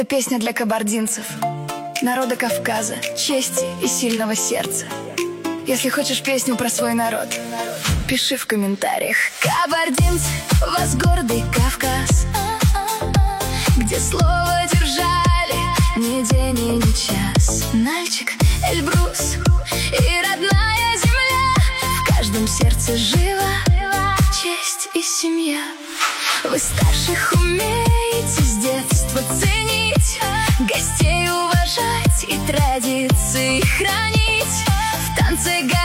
Песня для кабардинцев, народа Кавказа, чести и сильного сердца. Если хочешь песню про свой народ, пиши в комментариях. Кабардинцы, у вас гордый Кавказ, где слово держали ни день и ни час. Нальчик, Эльбрус и родная земля, в каждом сердце жива честь и семья. Вы старших умеете с детства ценить, гостей уважать и традиции хранить. В танце